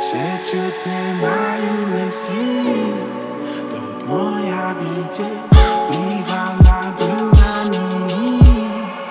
Шепчут мне мои мысли, тут мой обитель. Бывало, был на мини,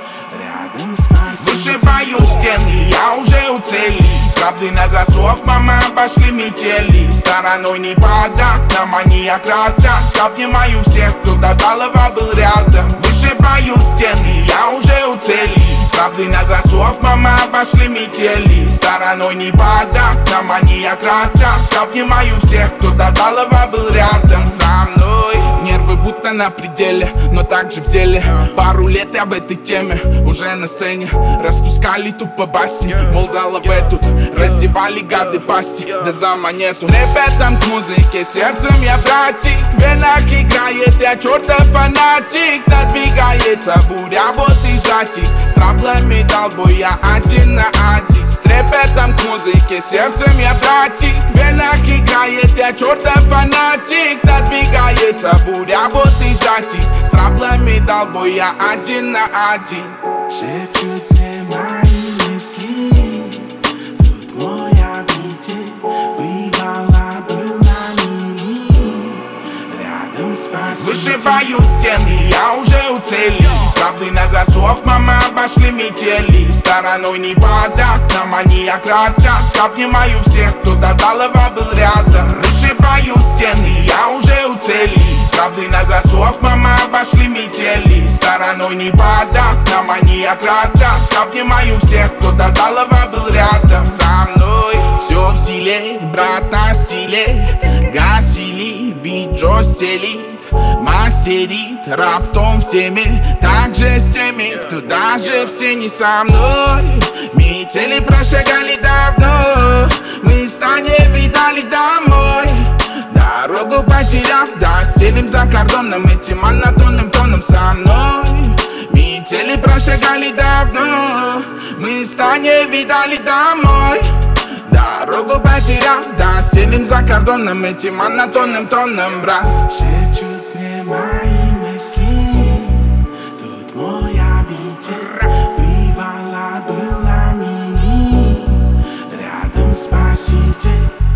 рядом спаситель. Вышибаю стены, я уже у цели. Правды на засов, мама, пошли метели. Стороной не под окном, они аккуратно. Обнимаю всех, кто до талого был рядом. Вышибаю стены, я уже у цели. Правды на засов, мама, пошли метели. Стороной не под окном, они аккуратно. Обнимаю всех, кто до талого был рядом со мной. Нервы будто на пределе, но также в деле. Пару лет я в этой теме, уже на сцене. Распускали тупо баси, мол, залове тут. Раздевали гады пасти, да за монету. Ребятам к музыке, сердцем я братик. В венах играет, я чертов фанатик. Надвигается буря, вот и затих. С траблами долбой я один на один. С ребятам к музыке, сердцем я братик. В венах играет, я чертов фанатик. Надвигается буря, вот и затих. С траблами долбой я один на один. Шепчут мне мои мысли, тут мой обитель. Бывало, был на мини, рядом спаситель. Вышибаю стены, я уже у цели. Правды на засов, мама, пошли метели. Стороной не под окном, они аккуратно. Обнимаю всех, кто до талого был рядом. Вышибаю стены, я уже у цели. Правды на засов, мама, пошли метели. Стороной не под окном, они аккуратно. Обнимаю всех, кто до талого был рядом со мной. Все в силе, брат на стиле. Гасили, бит Джо стелит. Мастерит, раптом в теме. Также с теми, кто даже в тени со мной. Метели прошагали давно, мы с не видали домой. Дорогу потеряв, да, селим за кордоном. Этим монотонным тоном со мной. Метели прошагали давно, мы с не видали домой. Дорогу потеряв, да, селим за кордоном. Этим монотонным тоном, брат. Шепчут мне мои мысли, тут мой обитель. Бывало, был на мини, рядом спаситель.